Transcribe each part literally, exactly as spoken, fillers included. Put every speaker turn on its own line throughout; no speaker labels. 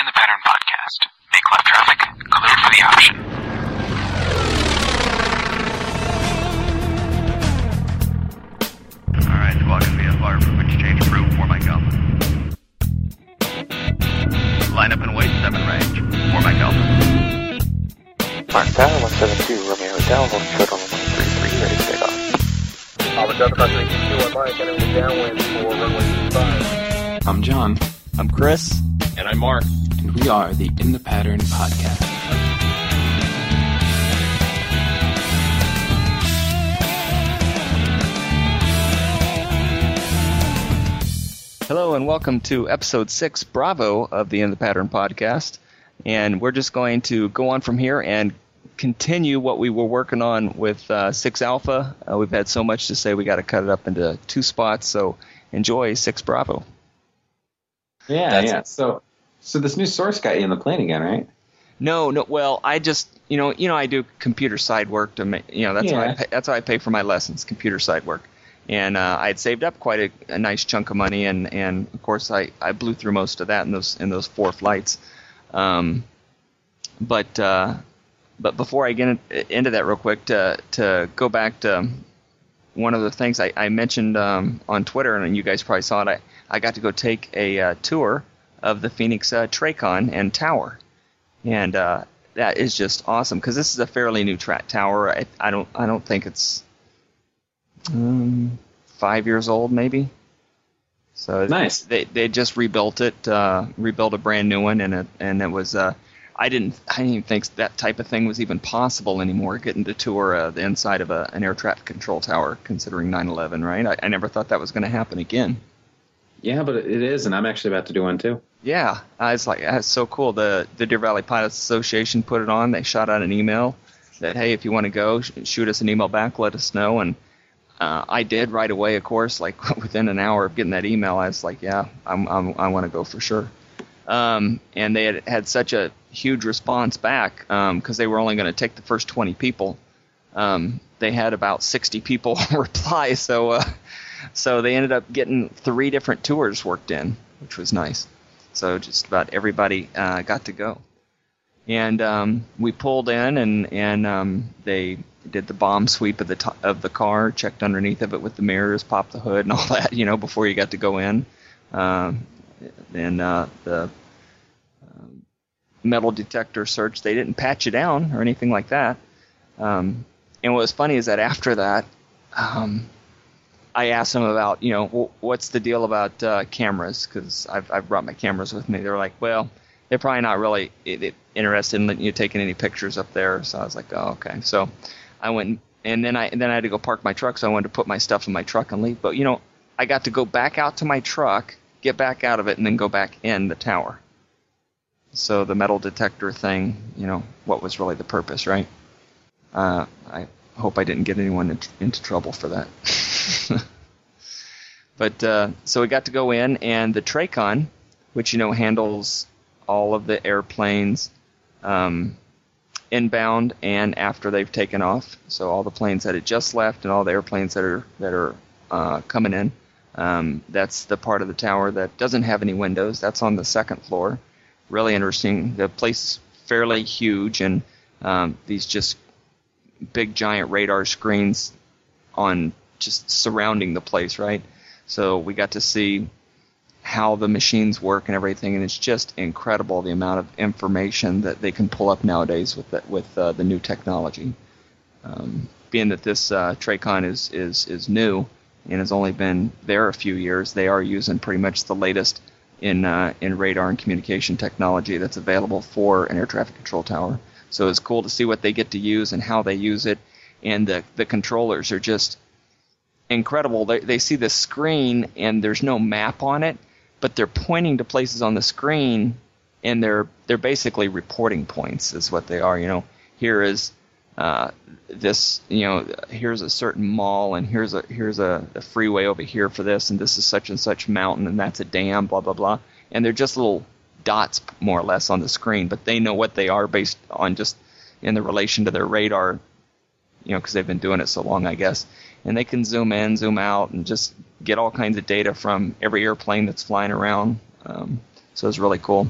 In the Pattern Podcast. Make left traffic clear for the option.
Alright, welcome to the fireproof exchange room for my Alpha. Line up and wait, seven range. For my Alpha.
Mark Tower, one seven two, Romeo Hotel, hold short on one three three, ready to take off.
Alpha Delta five three two one Mike, entering the downwind for runway two five.
I'm John.
I'm Chris.
And I'm Mark.
And we are the In the Pattern Podcast.
Hello and welcome to episode six, Bravo, of the In the Pattern Podcast. And we're just going to go on from here and continue what we were working on with uh, six Alpha. Uh, we've had so much to say we got to cut it up into two spots, so enjoy six Bravo.
Yeah,
That's
yeah.
it.
So, so this new source got you in the plane again, right?
No, no. Well, I just, you know, you know, I do computer side work to make, you know, that's
Yeah.
how I pay, that's how I pay for my lessons, computer side work. And uh, I had saved up quite a, a nice chunk of money, and, and of course I, I blew through most of that in those in those four flights. Um, but uh, but before I get in, into that real quick, to to go back to one of the things I, I mentioned um, on Twitter, and you guys probably saw it. I, I got to go take a uh, tour of the Phoenix uh, Tracon and tower, and uh, that is just awesome because this is a fairly new tra- tower. I, I don't I don't think it's um, five years old maybe. So
Nice.
They they just rebuilt it, uh, rebuilt a brand new one, and it and it was. Uh, I didn't I didn't even think that type of thing was even possible anymore. Getting to tour uh, the inside of a, an air traffic control tower, considering nine eleven, right? I, I never thought that was going to happen again.
Yeah, but it is, and I'm actually about to do one too.
Yeah, I was like, that's so cool. The the Deer Valley Pilots Association put it on. They shot out an email that, hey, if you want to go, sh- shoot us an email back, let us know. And uh, I did right away, of course. Like within an hour of getting that email, I was like, yeah, I'm, I'm, I want to go for sure. Um, and they had had such a huge response back because um, they were only going to take the first twenty people. Um, they had about sixty people reply, so uh, so they ended up getting three different tours worked in, which was nice. So just about everybody uh, got to go. And um, we pulled in, and and um, they did the bomb sweep of the to- of the car, checked underneath of it with the mirrors, popped the hood, and all that, you know, before you got to go in. Um, then uh, the um, metal detector search, they didn't pat you down or anything like that. Um, and what was funny is that after that, um, I asked them about, you know, w- what's the deal about uh, cameras, because I've, I've brought my cameras with me. They're like, well, they're probably not really it, it, interested in you taking any pictures up there. So I was like, oh, okay. So I went, and then I and then I had to go park my truck, so I wanted to put my stuff in my truck and leave. But, you know, I got to go back out to my truck, get back out of it, and then go back in the tower. So the metal detector thing, you know, what was really the purpose, right? Uh, I hope I didn't get anyone in, into trouble for that. But uh, so we got to go in, and the Tracon, which, you know, handles all of the airplanes um, inbound and after they've taken off. So all the planes that had just left and all the airplanes that are that are uh, coming in. Um, that's the part of the tower that doesn't have any windows. That's on the second floor. Really interesting. The place is fairly huge, and um, these just big giant radar screens on just surrounding the place, right? So we got to see how the machines work and everything, and it's just incredible the amount of information that they can pull up nowadays with the, with uh, the new technology. Um, being that this uh, Tracon is, is is new and has only been there a few years, they are using pretty much the latest in uh, in radar and communication technology that's available for an air traffic control tower. So it's cool to see what they get to use and how they use it, and the the controllers are just incredible. They they see the screen and there's no map on it, but they're pointing to places on the screen, and they're they're basically reporting points is what they are. You know, here is uh, this, you know, here's a certain mall, and here's a here's a, a freeway over here for this, and this is such and such mountain, and that's a dam, blah blah blah. And they're just little dots more or less on the screen, but they know what they are based on just in the relation to their radar, you know, because they've been doing it so long, I guess. And they can zoom in, zoom out, and just get all kinds of data from every airplane that's flying around. Um, so it's really cool.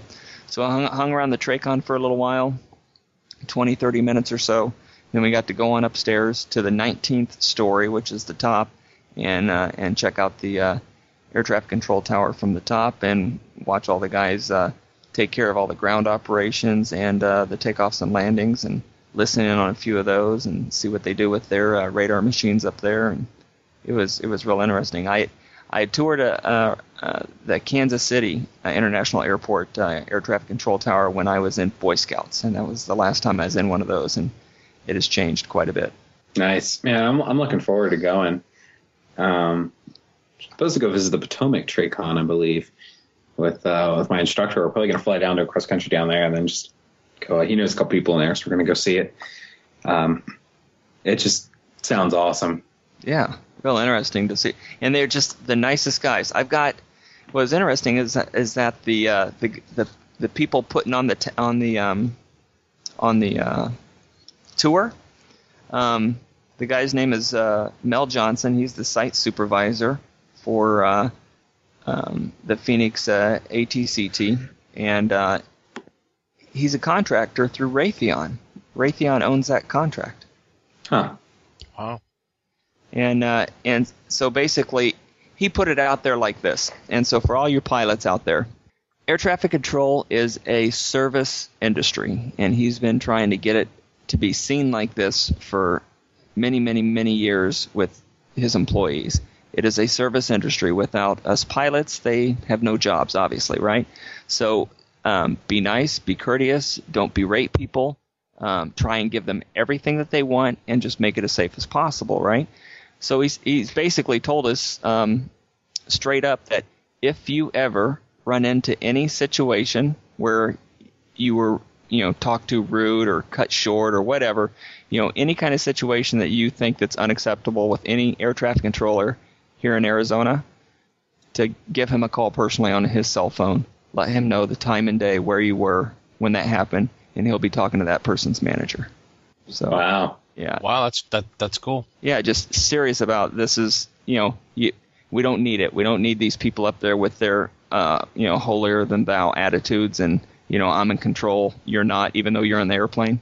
So I hung, hung around the Tracon for a little while, twenty, thirty minutes or so. Then we got to go on upstairs to the nineteenth story, which is the top, and uh, and check out the uh, air traffic control tower from the top and watch all the guys uh, take care of all the ground operations and uh, the takeoffs and landings, and listen in on a few of those and see what they do with their uh, radar machines up there. And it was it was real interesting. I I toured a, uh, uh, the Kansas City uh, International Airport uh, air traffic control tower when I was in Boy Scouts, and that was the last time I was in one of those, and it has changed quite a bit.
Nice. Man, I'm I'm looking forward to going. Um, supposed to go visit the Potomac Tracon, I believe, with uh, with my instructor. We're probably going to fly down to a cross country down there and then just go. He knows a couple people in there, so we're going to go see it. Um, it just sounds awesome.
Yeah, real interesting to see. And they're just the nicest guys. I've got. What's interesting is that, is that the uh, the the the people putting on the t- on the um, on the uh, tour. Um, the guy's name is uh, Mel Johnson. He's the site supervisor for uh, um, the Phoenix uh, A T C T, and uh, he's a contractor through Raytheon. Raytheon owns that contract.
Huh.
Wow.
And uh, and so basically, he put it out there like this. And so for all your pilots out there, air traffic control is a service industry, and he's been trying to get it to be seen like this for many, many, many years with his employees. It is a service industry. Without us pilots, they have no jobs, obviously, right? So um, be nice, be courteous, don't berate people, um, try and give them everything that they want, and just make it as safe as possible, right? So he's he's basically told us um, straight up that if you ever run into any situation where you were, you know, talked to rude or cut short or whatever, you know, any kind of situation that you think that's unacceptable with any air traffic controller here in Arizona, to give him a call personally on his cell phone. Let him know the time and day where you were when that happened, and he'll be talking to that person's manager. So,
Wow.
Yeah.
Wow, that's that that's cool.
Yeah, just serious about this is, you know, you, we don't need it. We don't need these people up there with their, uh, you know, holier than thou attitudes and, you know, I'm in control, you're not, even though you're on the airplane.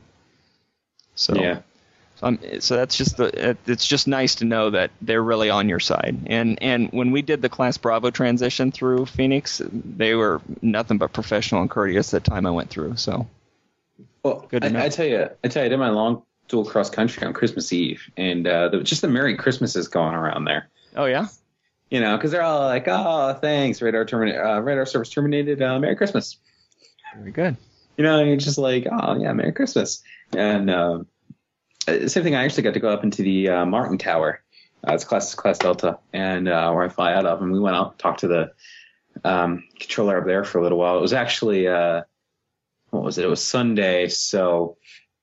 So,
Yeah.
so, I'm, so that's just the, it's just nice to know that they're really on your side. And and when we did the Class Bravo transition through Phoenix, they were nothing but professional and courteous that time I went through. So,
Well,
Good to know.
I, I tell you, I tell you, I did my long dual cross country on Christmas Eve, and uh, the, just the Merry Christmases going around there.
oh yeah,
You know, because they're all like, "Oh, thanks, radar terminated, uh, radar service terminated. Uh, Merry Christmas."
very good.
You know, and you're just like, "Oh yeah, Merry Christmas." And uh, same thing. I actually got to go up into the uh, Martin Tower. Uh, it's class class Delta, and uh, where I fly out of, and we went out and talked to the um, controller up there for a little while. It was actually uh, what was it? It was Sunday, so.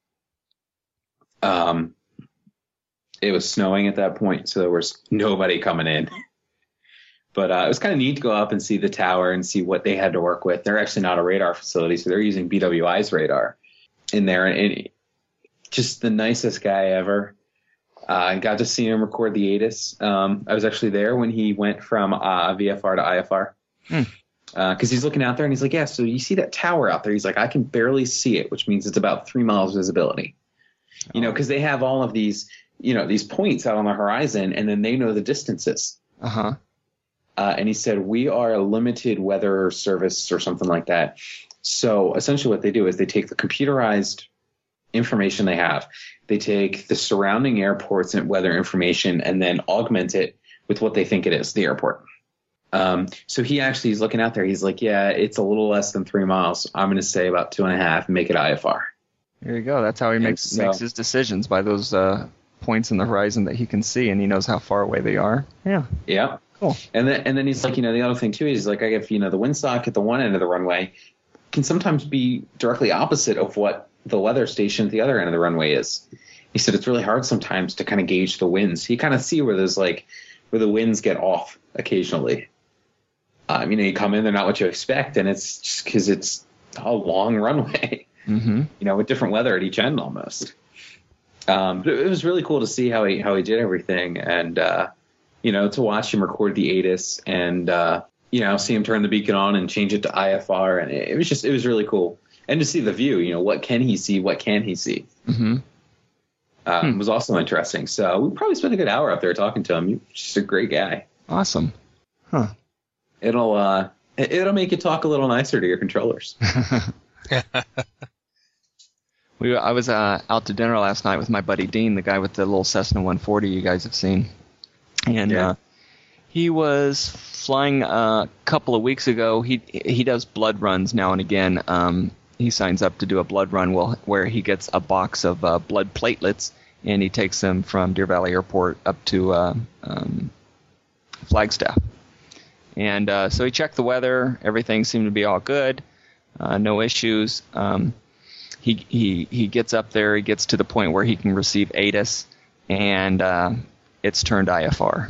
Um, it was snowing at that point, so there was nobody coming in. But uh, it was kind of neat to go up and see the tower and see what they had to work with. They're actually not a radar facility, so they're using B W I's radar in there. And it, just the nicest guy ever. Uh, I got to see him record the A T I S. Um, I was actually there when he went from uh, V F R to I F R.
Hmm.
Uh, cause he's looking out there and he's like, yeah, so you see that tower out there? He's like, I can barely see it, which means it's about three miles visibility. You know, because they have all of these, you know, these points out on the horizon, and then they know the distances.
Uh-huh.
Uh, and he said, we are a limited weather service or something like that. So essentially what they do is they take the computerized information they have. They take the surrounding airports and weather information and then augment it with what they think it is, the airport. Um, so he actually is looking out there. He's like, yeah, it's a little less than three miles. I'm going to say about two and a half and make it I F R.
There you go. That's how he
And
makes
so-
makes his decisions, by those uh, points in the horizon that he can see, and he knows how far away they are. Yeah.
Yeah.
Cool.
And then and then he's like, you know, the other thing too is like, I guess, you know, the windsock at the one end of the runway can sometimes be directly opposite of what the weather station at the other end of the runway is. He said it's really hard sometimes to kind of gauge the winds. You kind of see where there's like where the winds get off occasionally. Um, you know, you come in, they're not what you expect, and it's just because it's a long runway.
Mm-hmm.
You know, with different weather at each end almost. Um, but it was really cool to see how he how he did everything, and uh, you know, to watch him record the A T I S and uh, you know, see him turn the beacon on and change it to I F R, and it, it was just it was really cool. And to see the view, you know, what can he see? What can he see?
Mm-hmm.
Um,
Hmm.
was also interesting. So we probably spent a good hour up there talking to him. He's just a great guy.
Awesome. Huh.
It'll uh, it- it'll make you talk a little nicer to your controllers.
we I was uh, out to dinner last night with my buddy Dean, the guy with the little Cessna one forty you guys have seen, and
Yeah.
uh, he was flying uh, a couple of weeks ago. He he does blood runs now and again. Um, he signs up to do a blood run well, where he gets a box of uh, blood platelets, and he takes them from Deer Valley Airport up to uh, um, Flagstaff. And uh, so he checked the weather. Everything seemed to be all good. Uh, no issues. Um, he he he gets up there. He gets to the point where he can receive A T I S, and uh, it's turned I F R.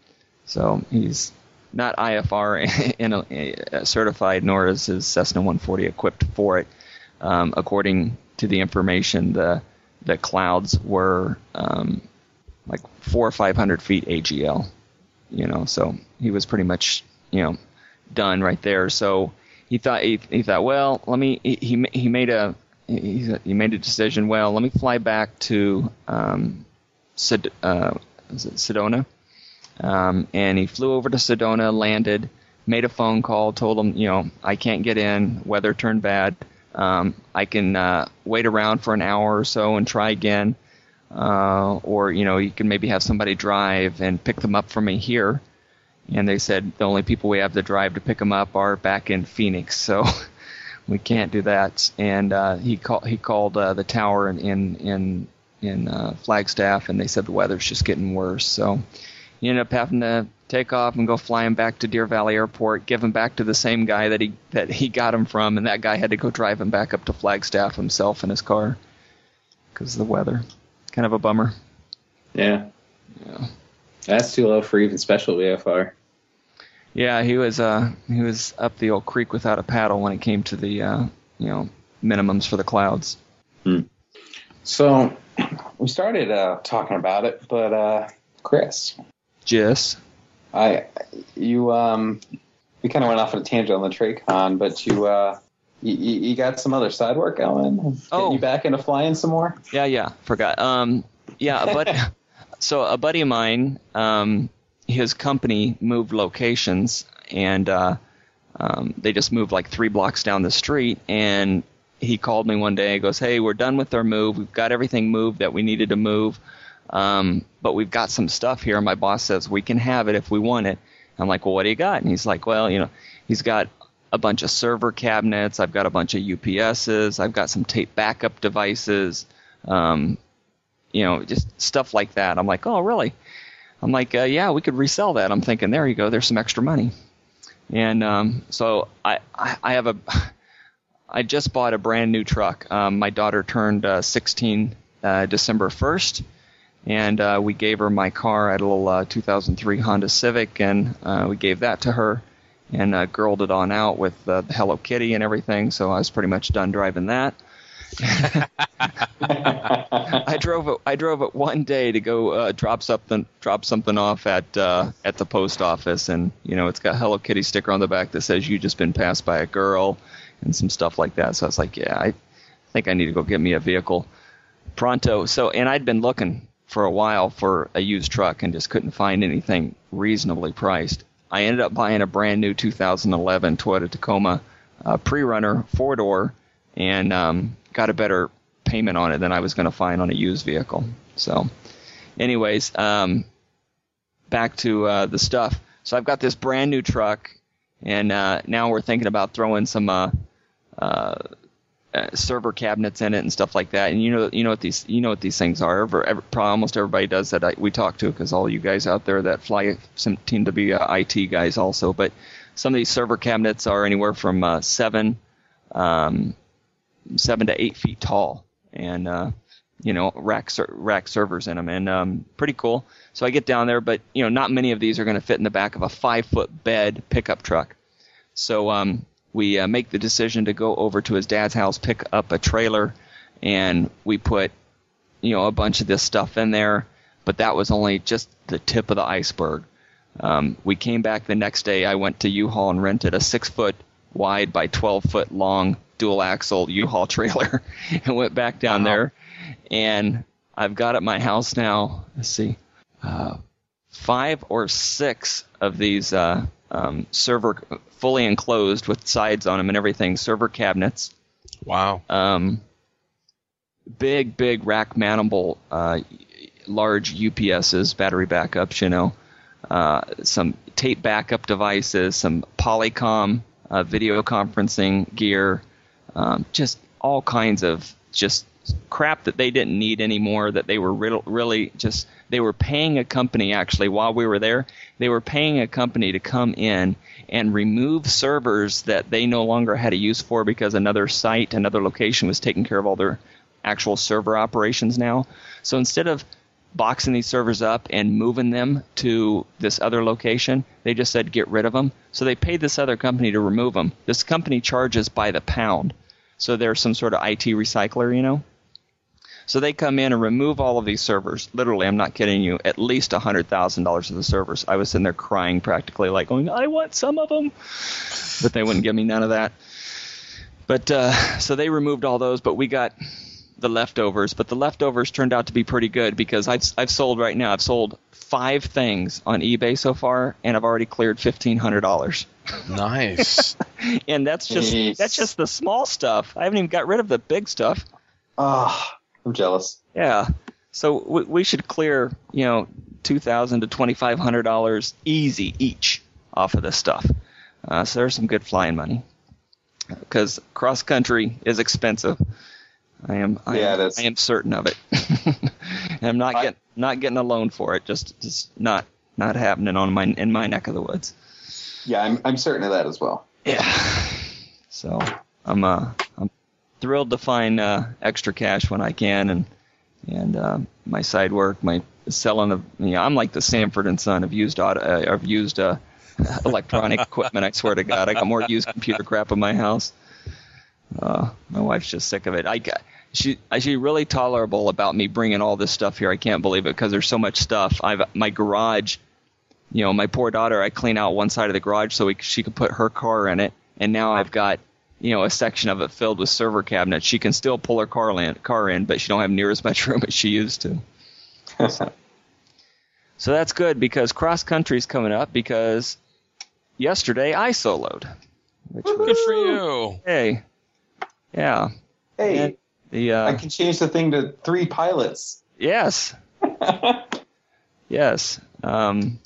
So he's not I F R in a, a certified, nor is his Cessna one forty equipped for it. Um, according to the information, the the clouds were um, like four or five hundred feet A G L. You know, so he was pretty much, you know, done right there. So he thought he, he thought, well, let me. He he, he made a he, he made a decision. Well, let me fly back to um, Sed, uh, is it Sedona, um, and he flew over to Sedona, landed, made a phone call, told him, you know, I can't get in. Weather turned bad. Um, I can uh, wait around for an hour or so and try again. Uh, or, you know, you can maybe have somebody drive and pick them up for me here. And they said the only people we have to drive to pick them up are back in Phoenix, so we can't do that. And uh, he, call, he called uh, the tower in in in, in uh, Flagstaff, and they said the weather's just getting worse. So he ended up having to take off and go fly him back to Deer Valley Airport, give him back to the same guy that he that he got him from, and that guy had to go drive him back up to Flagstaff himself in his car because of the weather. Kind of a bummer.
Yeah.
Yeah.
That's too low for even special V F R.
Yeah, he was uh he was up the old creek without a paddle when it came to the uh you know minimums for the clouds.
Hmm. So we started uh, talking about it, but uh, Chris,
Just
I you um we kind of went off on a tangent on the TreyCon, but you uh you, you got some other side work going. Getting
Oh.
you back into flying some more?
yeah yeah forgot um yeah a buddy so a buddy of mine, um his company moved locations, and uh um they just moved like three blocks down the street, and he called me one day and goes, hey, we're done with our move, we've got everything moved that we needed to move, um but we've got some stuff here, and my boss says we can have it if we want it. I'm like, well, what do you got? And he's like, well, you know, he's got a bunch of server cabinets, I've got a bunch of U P S's, I've got some tape backup devices, um, you know, just stuff like that. I'm like, oh, really? I'm like, uh, yeah, we could resell that. I'm thinking, there you go, there's some extra money. And um, so I, I, I have a, I just bought a brand new truck. Um, my daughter turned uh, sixteen uh, December first, and uh, we gave her my car. I had a little uh, two thousand three Honda Civic, and uh, we gave that to her, and uh, girled it on out with uh, the Hello Kitty and everything, so I was pretty much done driving that. I drove it. I drove it one day to go uh, drop something, drop something off at uh, at the post office, and you know it's got Hello Kitty sticker on the back that says "You just been passed by a girl," and some stuff like that. So I was like, yeah, I think I need to go get me a vehicle pronto. So, and I'd been looking for a while for a used truck and just couldn't find anything reasonably priced. I ended up buying a brand new two thousand eleven Toyota Tacoma uh, pre-runner four door, and um, got a better payment on it than I was going to find on a used vehicle. So, anyways, um, back to uh, the stuff. So I've got this brand new truck, and uh, now we're thinking about throwing some uh, uh, uh, server cabinets in it and stuff like that. And you know, you know what these, you know what these things are. Every, every, probably almost everybody does that I, we talk to, because all you guys out there that fly some, seem to be uh, I T guys also. But some of these server cabinets are anywhere from uh, seven, um, seven to eight feet tall, and uh, you know, rack ser- rack servers in them, and um, pretty cool. So I get down there, but you know, not many of these are going to fit in the back of a five foot bed pickup truck. So um, we uh, make the decision to go over to his dad's house, pick up a trailer, and we put, you know, a bunch of this stuff in there. But that was only just the tip of the iceberg. Um, we came back the next day. I went to U-Haul and rented a six foot wide by twelve foot long dual axle U-Haul trailer and went back down
Wow.
there. And I've got at my house now, let's see, uh, five or six of these uh, um, server fully enclosed with sides on them and everything, server cabinets.
Wow.
Um, big, big rack mountable, uh, large U P S's, battery backups, you know, uh, some tape backup devices, some Polycom uh, video conferencing gear, um, just all kinds of just crap that they didn't need anymore, that they were re- really just, they were paying a company actually while we were there, they were paying a company to come in and remove servers that they no longer had a use for because another site, another location was taking care of all their actual server operations now. So instead of boxing these servers up and moving them to this other location, they just said get rid of them. So they paid this other company to remove them. This company charges by the pound. So they're some sort of I T recycler, you know. So they come in and remove all of these servers. Literally, I'm not kidding you, at least one hundred thousand dollars of the servers. I was sitting there crying practically, like going, I want some of them. But they wouldn't give me none of that. But uh, so they removed all those, but we got the leftovers. But the leftovers turned out to be pretty good because I've, I've sold right now, I've sold five things on eBay so far, and I've already cleared fifteen hundred dollars.
Nice.
And that's just
Nice.
that's just the small stuff. I haven't even got rid of the big stuff.
Ah, I'm jealous.
Yeah. So we, we should clear, you know, two thousand to twenty five hundred dollars easy each off of this stuff. Uh, so there's some good flying money because cross country is expensive. I am. I,
Yeah,
am,
it is.
I am certain of it. And I'm not
I-
getting not getting a loan for it. Just just not not happening on my in my neck of the woods.
Yeah, I'm I'm certain of that as well.
Yeah. So I'm uh I'm thrilled to find uh, extra cash when I can, and and uh, my side work, my selling of you know, I'm like the Sanford and Son of used auto, uh, of used uh, electronic equipment. I swear to God, I got more used computer crap in my house. Uh, my wife's just sick of it. I got she she's really tolerable about me bringing all this stuff here. I can't believe it because there's so much stuff. I've my garage. You know, my poor daughter, I clean out one side of the garage so we, she could put her car in it, and now I've got, you know, a section of it filled with server cabinets. She can still pull her car in, car in, but she don't have near as much room as she used to. So that's good because cross country's coming up because yesterday I soloed. Which was,
Good for you.
hey, yeah.
Hey,
And the uh,
I can change the thing to three pilots.
yes, yes. Um,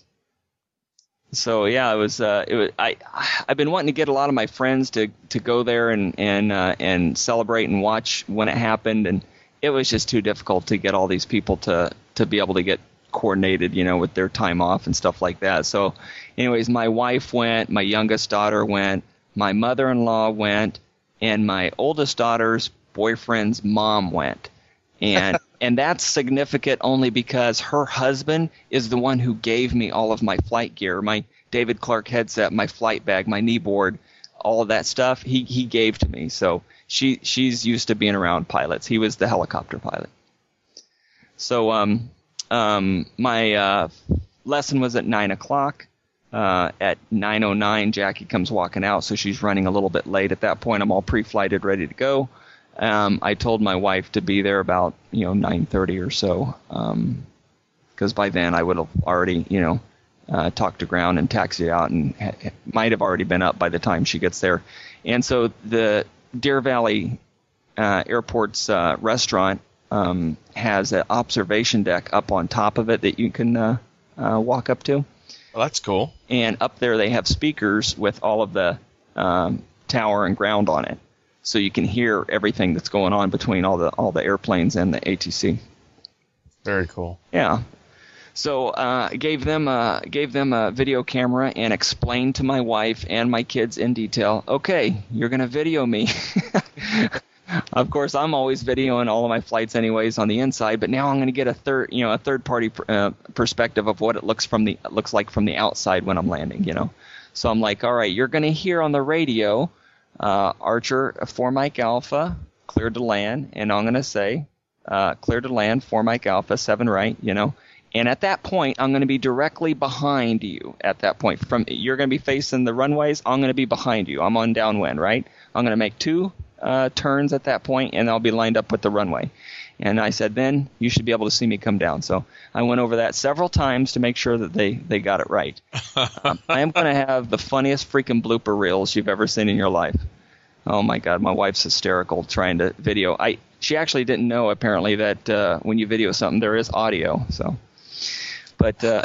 So yeah, it was. Uh, it was. I I've been wanting to get a lot of my friends to, to go there and and uh, and celebrate and watch when it happened, and it was just too difficult to get all these people to, to be able to get coordinated, you know, with their time off and stuff like that. So, anyways, my wife went, my youngest daughter went, my mother-in-law went, and my oldest daughter's boyfriend's mom went, and. And that's significant only because her husband is the one who gave me all of my flight gear, my David Clark headset, my flight bag, my knee board, all of that stuff. He he gave to me. So she she's used to being around pilots. He was the helicopter pilot. So um um my uh, lesson was at nine o'clock. Uh, at nine oh nine, Jackie comes walking out, so she's running a little bit late. At that point, I'm all pre-flighted, ready to go. Um, I told my wife to be there about, you know, nine thirty or so, um, because by then I would have already, you know, uh, talked to ground and taxied out and ha- might have already been up by the time she gets there. And so the Deer Valley uh, Airport's uh, restaurant um, has an observation deck up on top of it that you can uh, uh, walk up to.
Well, that's cool.
And up there they have speakers with all of the um, tower and ground on it. So you can hear everything that's going on between all the all the airplanes and the A T C.
Very cool.
Yeah. So uh, gave them a, gave them a video camera and explained to my wife and my kids in detail. Okay, you're gonna video me. Of course, I'm always videoing all of my flights anyways on the inside, but now I'm gonna get a third you know a third party uh, perspective of what it looks from the looks like from the outside when I'm landing. You know. So I'm like, all right, you're gonna hear on the radio. Uh, Archer, four Mike Alpha, cleared to land, and I'm going to say, uh, cleared to land, four Mike Alpha, seven right, you know, And at that point, I'm going to be directly behind you. At that point, from you're going to be facing the runways. I'm going to be behind you. I'm on downwind, right? I'm going to make two uh, turns at that point, and I'll be lined up with the runway. And I said, then you should be able to see me come down. So I went over that several times to make sure that they, they got it right. um, I am going to have the funniest freaking blooper reels you've ever seen in your life. Oh my God, my wife's hysterical trying to video. I she actually didn't know apparently that uh, when you video something there is audio. So. But uh,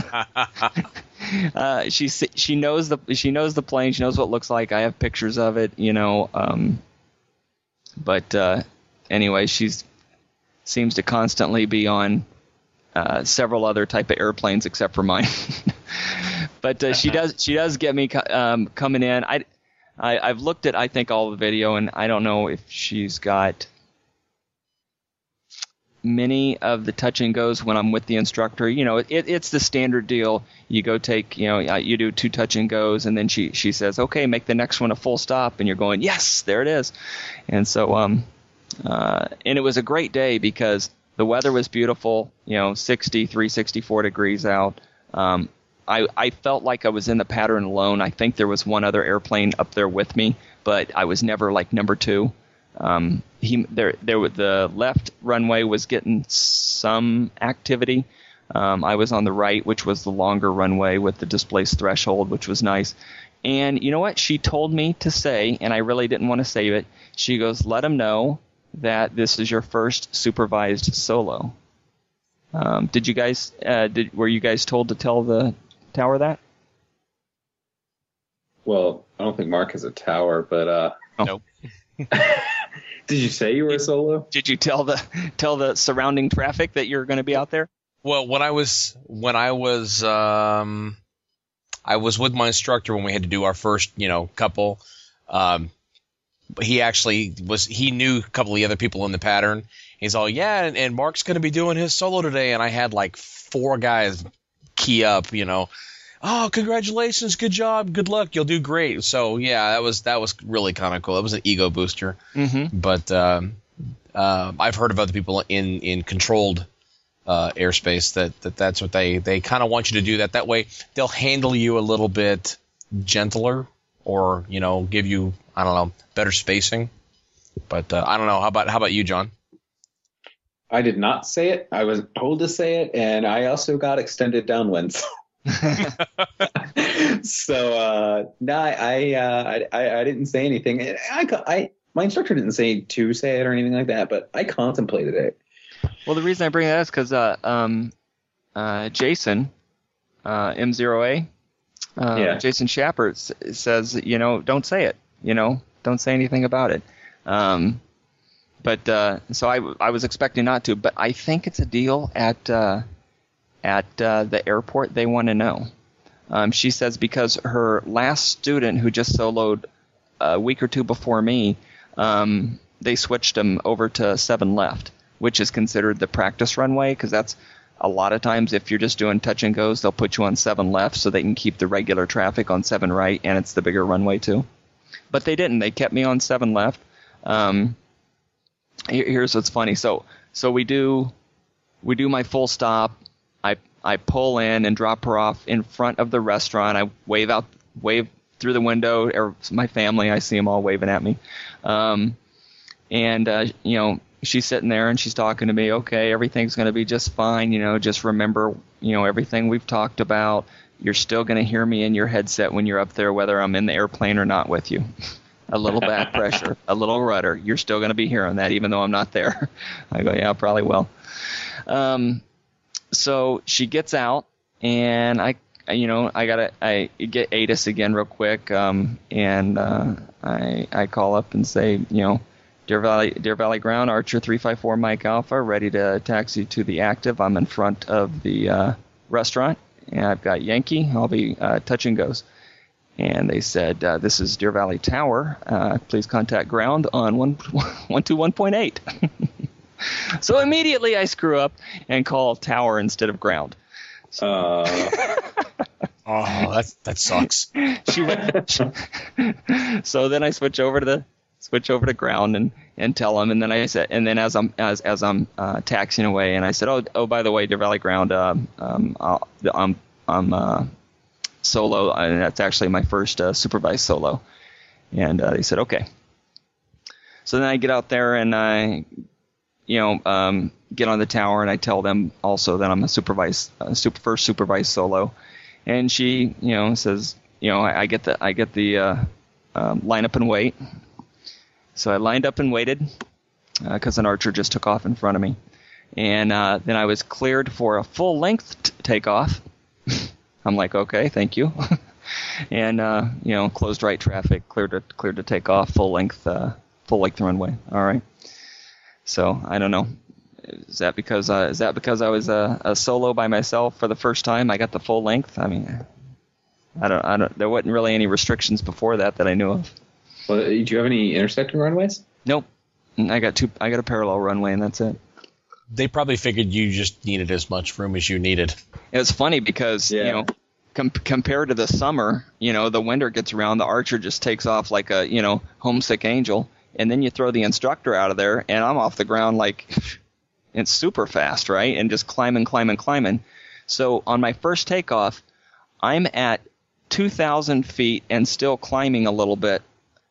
uh, she she knows the she knows the plane. She knows what it looks like. I have pictures of it, you know. Um, but uh, anyway, she's seems to constantly be on uh, several other type of airplanes except for mine. But uh, she does she does get me um, coming in. I, I I've looked at I think all the video, and I don't know if she's got many of the touch and goes when I'm with the instructor. You know, it, it's the standard deal. You go take, you know, you do two touch and goes, and then she, she says, okay, make the next one a full stop, and you're going, yes, there it is. And so, um, uh, and it was a great day because the weather was beautiful, you know, sixty-three, sixty-four degrees out. Um, I, I felt like I was in the pattern alone. I think there was one other airplane up there with me, but I was never like number two. Um, he there there the left runway was getting some activity. Um, I was on the right, which was the longer runway with the displaced threshold, which was nice. And you know what? She told me to say, and I really didn't want to say it. She goes, "Let him know that this is your first supervised solo." Um, did you guys? Uh, did were you guys told to tell the tower that?
Well, I don't think Mark has a tower, but uh,
oh.
Nope.
Did you say you were a solo?
Did you tell the tell the surrounding traffic that you're going to be out there?
Well, when I was when I was um, I was with my instructor when we had to do our first, you know, couple. Um, he actually was. He knew a couple of the other people in the pattern. He's all, yeah, and, and Mark's going to be doing his solo today, and I had like four guys key up, you know. Oh, congratulations, good job, good luck, you'll do great. So yeah, that was that was really kind of cool. It was an ego booster.
Mm-hmm.
But um, uh, I've heard of other people in in controlled uh, airspace that, that that's what they they kind of want you to do. That that way they'll handle you a little bit gentler, or you know, give you I don't know better spacing. But uh, I don't know. How about how about you, John?
I did not say it. I was told to say it, and I also got extended downwinds. so uh, no, I uh, I I didn't say anything. I, I my instructor didn't say to say it or anything like that, but I contemplated it.
Well, the reason I bring that up is because uh, um, uh, Jason uh, M zero A, uh,
yeah.
Jason Shapper s- says, you know, don't say it. You know, don't say anything about it. Um, but uh, so I I was expecting not to, but I think it's a deal at. Uh, At uh, the airport, they want to know. Um, she says because her last student who just soloed a week or two before me, um, they switched him over to seven left, which is considered the practice runway because that's a lot of times if you're just doing touch and goes, they'll put you on seven left so they can keep the regular traffic on seven right, and it's the bigger runway too. But they didn't. They kept me on seven left. Um, here, here's what's funny. So so we do we do my full stop. I I pull in and drop her off in front of the restaurant. I wave out, wave through the window. Or my family, I see them all waving at me. Um, and uh, you know, she's sitting there and she's talking to me. Okay, everything's going to be just fine. You know, just remember, you know, everything we've talked about. You're still going to hear me in your headset when you're up there, whether I'm in the airplane or not with you. A little back pressure, a little rudder. You're still going to be hearing that, even though I'm not there. I go, yeah, probably will. Um. So she gets out, and I, you know, I gotta, I get A T I S again real quick, um, and uh, I, I call up and say, you know, Deer Valley, Deer Valley Ground, Archer three five four Mike Alpha, ready to taxi to the active. I'm in front of the uh, restaurant, and I've got Yankee. I'll be uh, touch and goes. And they said, uh, this is Deer Valley Tower. Uh, please contact ground on one one two one point eight. So immediately I screw up and call tower instead of ground. So,
Uh,
Oh, that that sucks.
she went, so then I switch over to the switch over to ground and, and tell them. And then I said, and then as I'm as as I'm uh, taxiing away, and I said, oh oh by the way, Deer Valley Ground, uh, um, I'll, I'm I'm uh, solo, and that's actually my first uh, supervised solo. And uh, they said okay. So then I get out there and I, you know, um, get on the tower, and I tell them also that I'm a supervised uh, super, first supervised solo. And she, you know, says, you know, I, I get the I get the uh, um, line up and wait. So I lined up and waited because uh, an archer just took off in front of me, and uh, then I was cleared for a full length t- takeoff. I'm like, okay, thank you, and uh, you know, closed right traffic, cleared to cleared to take off, full length, uh, full length runway. All right. So I don't know. Is that because uh, is that because I was a, a solo by myself for the first time? I got the full length. I mean, I don't. I don't. There wasn't really any restrictions before that that I knew of.
Well, do you have any intersecting runways?
Nope. I got two. I got a parallel runway, and that's it.
They probably figured you just needed as much room as you needed.
It was funny because
Yeah.
you know, com- compared to the summer, you know, the winter gets around, the archer just takes off like a you know homesick angel, and then you throw the instructor out of there, and I'm off the ground like it's super fast, right? And just climbing, climbing, climbing. So on my first takeoff, I'm at two thousand feet and still climbing a little bit.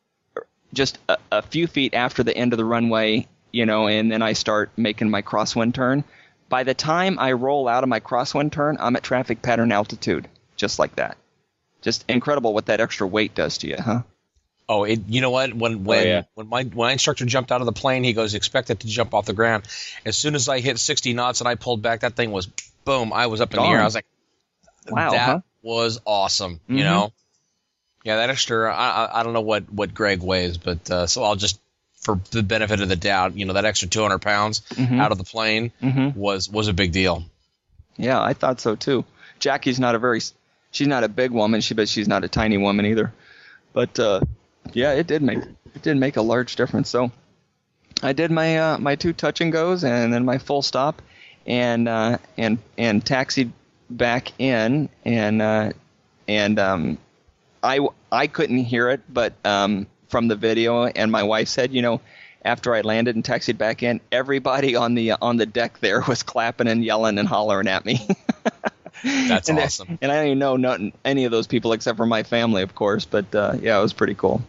Just a, a few feet after the end of the runway, you know, and then I start making my crosswind turn. By the time I roll out of my crosswind turn, I'm at traffic pattern altitude, just like that. Just incredible what that extra weight does to you, huh?
Oh, it, you know what? When when
Oh, yeah.
when my when my instructor jumped out of the plane, he goes, expect it to jump off the ground. As soon as I hit sixty knots and I pulled back, that thing was boom. I was up in
Gone.
the air. I was like,
Wow,
that
huh?
was awesome.
Mhm.
You know. Yeah, that extra. I I, I don't know what, what Greg weighs, but uh, so I'll just, for the benefit of the doubt, you know, that extra two hundred pounds
Mhm.
out of the plane
Mhm.
was was a big deal.
Yeah, I thought so too. Jackie's not a very, she's not a big woman, she but she's not a tiny woman either. But uh, yeah, it did make it did make a large difference. So I did my uh, my two touch and goes and then my full stop, and uh, and and taxied back in, and uh, and um, I I couldn't hear it, but um, from the video, and my wife said, you know, after I landed and taxied back in, everybody on the uh, on the deck there was clapping and yelling and hollering at me.
That's
and
awesome.
And I don't even know nothing, any of those people except for my family, of course. But uh, yeah, it was pretty cool.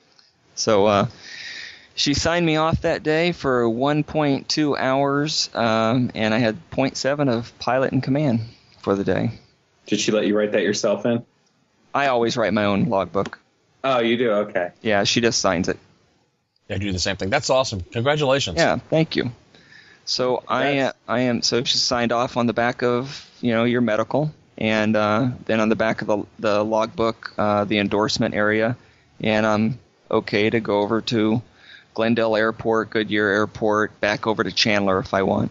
So uh, she signed me off that day for one point two hours, um, and I had zero point seven of pilot and command for the day.
Did she let you write that yourself in?
I always write my own logbook.
Oh, you do? Okay.
Yeah, she just signs it.
I do the same thing. That's awesome. Congratulations.
Yeah, thank you. So I, uh,
Congrats.
I am. So she signed off on the back of you know your medical, and uh, then on the back of the the logbook, uh, the endorsement area, and I'm okay to go over to Glendale Airport, Goodyear Airport, back over to Chandler if I want.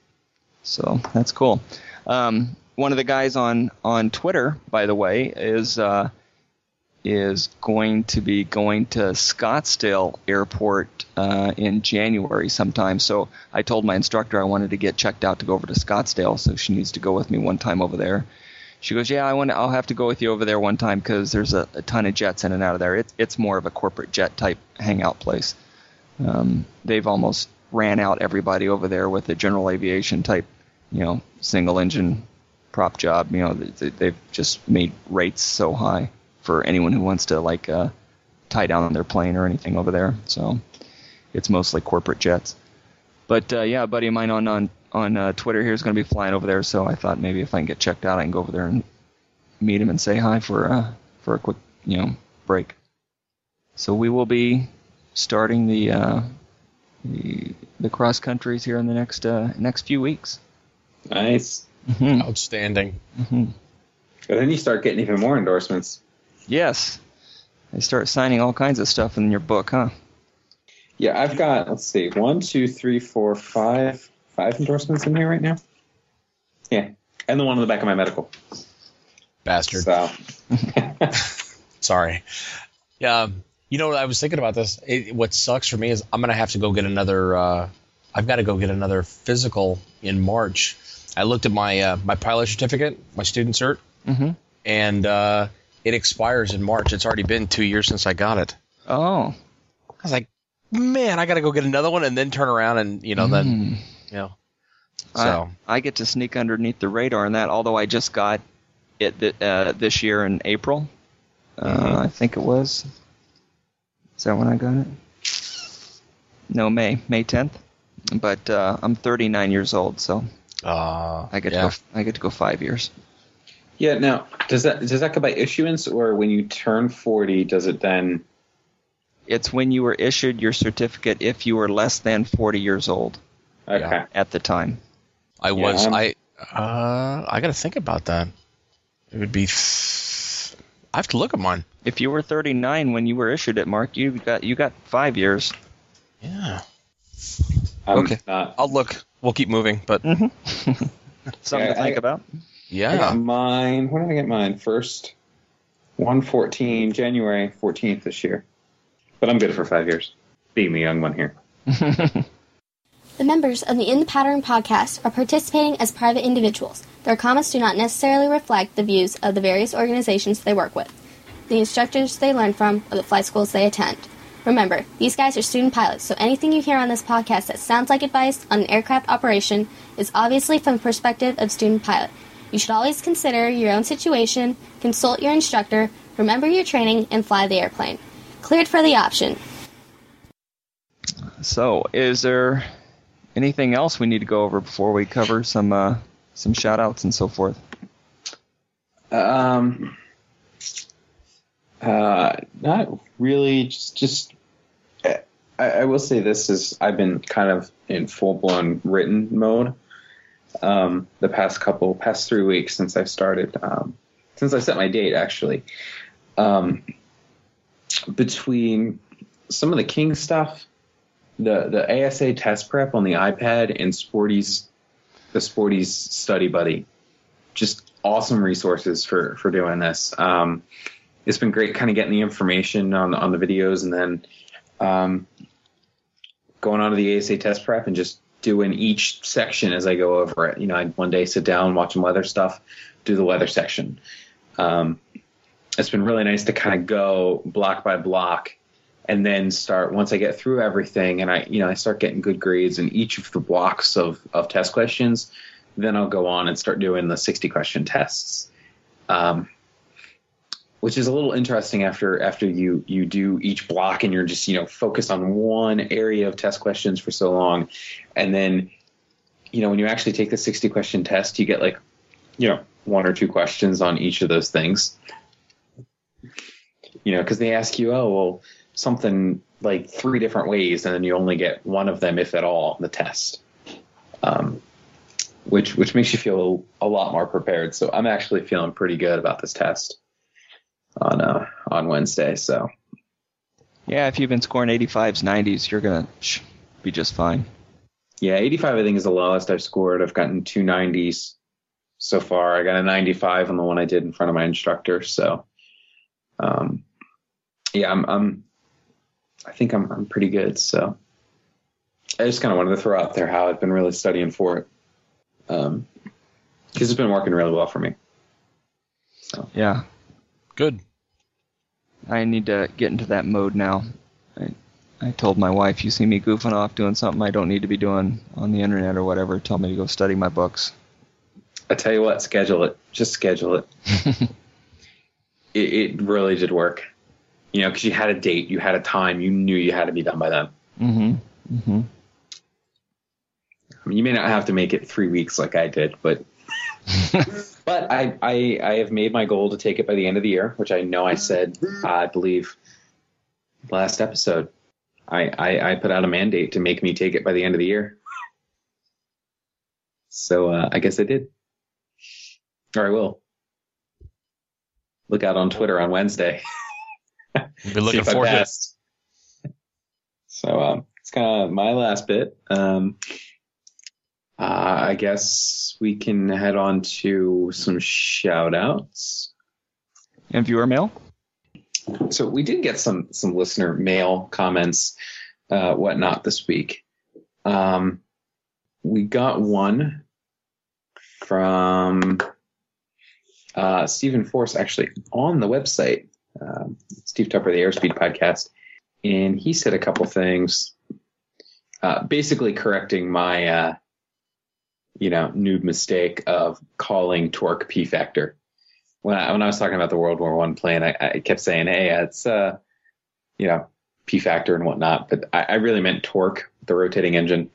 So that's cool. Um, one of the guys on, on Twitter, by the way, is uh, is going to be going to Scottsdale Airport uh, in January sometime. So I told my instructor I wanted to get checked out to go over to Scottsdale, so she needs to go with me one time over there. She goes, yeah, I want. I'll have to go with you over there one time because there's a, a ton of jets in and out of there. It's it's more of a corporate jet type hangout place. Um, they've almost ran out everybody over there with the general aviation type, you know, single engine prop job. You know, they, they've just made rates so high for anyone who wants to like uh, tie down their plane or anything over there. So it's mostly corporate jets. But uh, yeah, a buddy of mine on on on uh, Twitter here is going to be flying over there. So I thought maybe if I can get checked out, I can go over there and meet him and say hi for uh, for a quick you know break. So we will be starting the uh, the, the cross countries here in the next uh, next few weeks.
Nice.
Mm-hmm.
Outstanding.
Mm-hmm.
But then you start getting even more endorsements.
Yes, I start signing all kinds of stuff in your book, huh?
Yeah, I've got, let's see, one, two, three, four, five, five endorsements in here right now. Yeah, and the one on the back of my medical.
Bastard.
So,
Sorry. Yeah. You know, I was thinking about this. It, what sucks for me is I'm going to have to go get another, uh, I've got to go get another physical in March. I looked at my uh, my pilot certificate, my student cert,
Mm-hmm.
and uh, it expires in March. It's already been two years since I got it.
Oh,
I was like, man, I got to go get another one, and then turn around and you know then
Mm.
you know. So
I, I get to sneak underneath the radar on that, although I just got it th- uh, this year in April. Uh,
Mhm.
I think it was. Is that when I got it? No, May. May tenth. But uh, I'm thirty-nine years old, so
uh,
I get
yeah.
to go. I get to go five years.
Yeah. Now, does that does that go by issuance, or when you turn forty, does it then?
It's when you were issued your certificate if you were less than forty years old
Okay.
Yeah.
at the time.
I was
I'm-
I uh I got to think about that. It would be. Th- I have to look at mine.
If you were thirty-nine when you were issued it, Mark, you got you got five years.
Yeah.
I'm
Okay.
Not,
I'll look. We'll keep moving, but
Something
Yeah,
to think
I-
about.
I
yeah.
got mine. When did I get mine? First, one fourteen, January fourteenth this year. But I'm good for five years, being the young one here.
The members of the In the Pattern podcast are participating as private individuals. Their comments do not necessarily reflect the views of the various organizations they work with, the instructors they learn from, or the flight schools they attend. Remember, these guys are student pilots, so anything you hear on this podcast that sounds like advice on an aircraft operation is obviously from the perspective of student pilot. You should always consider your own situation, consult your instructor, remember your training, and fly the airplane. Cleared for the option.
So, is there anything else we need to go over before we cover some uh, some shout outs and so forth?
Um, uh, not really. Just, just I, I will say this is I've been kind of in full blown written mode. Um, the past couple, past three weeks since I started, um, since I set my date actually. Um, between some of the King stuff, the the A S A test prep on the iPad, and Sporty's the Sporty's Study Buddy, just awesome resources for for doing this. Um, it's been great, kind of getting the information on on the videos, and then um, going on to the A S A test prep and just doing each section as I go over it. You know, I'd one day sit down, watch some weather stuff, do the weather section. Um, it's been really nice to kind of go block by block, and then start, once I get through everything and I, you know, I start getting good grades in each of the blocks of, of test questions, then I'll go on and start doing the sixty question tests. Um, which is a little interesting after, after you, you do each block and you're just, you know, focused on one area of test questions for so long. And then, you know, when you actually take the sixty question test, you get like, you know, one or two questions on each of those things. You know, because they ask you, oh, well, something like three different ways, and then you only get one of them, if at all, in the test. Um, which which makes you feel a lot more prepared. So I'm actually feeling pretty good about this test on uh, on Wednesday. So
Yeah, if you've been scoring eighty-fives, nineties, you're gonna sh- be just fine.
yeah, eighty-five I think is the lowest I've scored. I've gotten two nineties so far. I got a ninety-five on the one I did in front of my instructor. So um, yeah, I'm, I'm I think I'm I'm pretty good. So I just kind of wanted to throw out there how I've been really studying for it. Um, because it's been working really well for me. So
Yeah,
Good.
I need to get into that mode now. I, I told my wife, you see me goofing off doing something I don't need to be doing on the internet or whatever, tell me to go study my books.
I tell you what, schedule it. Just schedule it. it, it really did work. You know, because you had a date, you had a time, you knew you had to be done by then.
Mm-hmm. Mm-hmm.
I mean, you may not have to make it three weeks like I did, but but I, I I have made my goal to take it by the end of the year, which I know I said, uh, I believe, last episode. I, I, I put out a mandate to make me take it by the end of the year. So uh, I guess I did. Or I will. Look out on Twitter on Wednesday.
We've been
See
looking
if I
forward to it.
passed. So um, it's kind of my last bit. Um, uh, I guess we can head on to some shout outs.
And viewer mail?
So we did get some some listener mail comments, uh, whatnot this week. Um, we got one from uh, Stephen Force, actually on the website, um, Steve Tupper, the Airspeed podcast, and he said a couple things, uh, basically correcting my, uh, you know, noob mistake of calling torque P factor. When I, when I was talking about the World War One plane, I, I kept saying, hey, it's, uh, you know, P factor and whatnot, but I, I really meant torque, the rotating engine.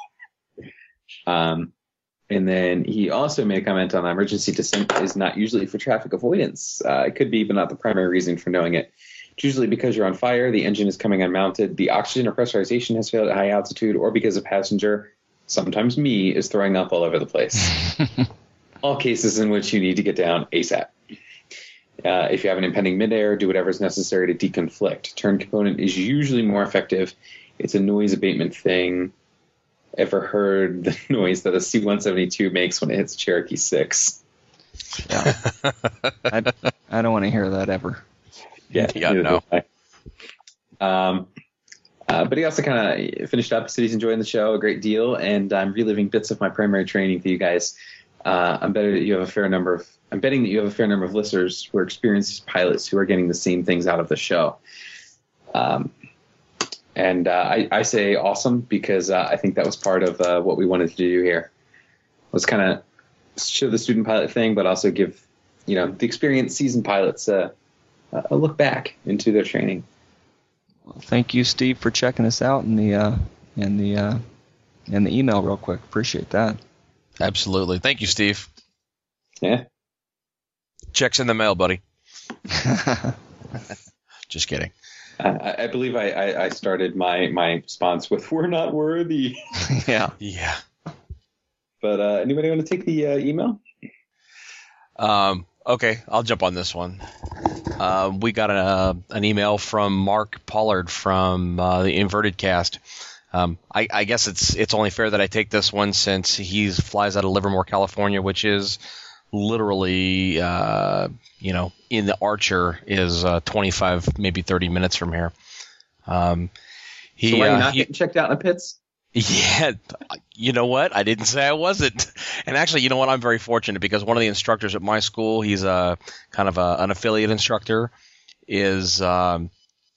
um, and then he also made a comment on emergency descent is not usually for traffic avoidance. Uh, it could be, but not the primary reason for knowing it. It's usually because you're on fire, the engine is coming unmounted, the oxygen or pressurization has failed at high altitude, or because a passenger, sometimes me, is throwing up all over the place. All cases in which you need to get down ASAP. Uh, if you have an impending midair, do whatever is necessary to deconflict. Turn component is usually more effective. It's a noise abatement thing. Ever heard the noise that a C one seventy-two makes when it hits Cherokee six?
Yeah. I, I don't want to hear that ever.
Yeah,
yeah no.
Um, uh, but he also kind of finished up, said he's enjoying the show a great deal, and I'm reliving bits of my primary training for you guys. Uh, I'm betting that you have a fair number of. I'm betting that you have a fair number of listeners who are experienced pilots who are getting the same things out of the show. Um, and uh, I, I say awesome because uh, I think that was part of uh, what we wanted to do here. Was kind of show the student pilot thing, but also give you know the experienced seasoned pilots uh, a look back into their training.
Well, thank you, Steve, for checking us out in the uh, in the uh, in the email real quick. Appreciate that.
Absolutely. Thank you, Steve.
Yeah.
Checks in the mail, buddy. Just kidding.
Uh, I, I believe I, I, I started my, my response with "We're not worthy."
Yeah.
Yeah.
But uh, anybody want to take the uh, email?
Um, okay, I'll jump on this one. Uh, we got a, uh, an email from Mark Pollard from uh, the Inverted Cast. Um, I, I guess it's it's only fair that I take this one since he flies out of Livermore, California, which is literally, uh, you know, in the Archer is uh, twenty-five, maybe thirty minutes from here. Um, he,
so why are you
uh,
not
he,
getting checked out in the pits?
Yeah, you know what? I didn't say I wasn't. And actually, you know what? I'm very fortunate because one of the instructors at my school, he's a kind of a, an affiliate instructor, is um,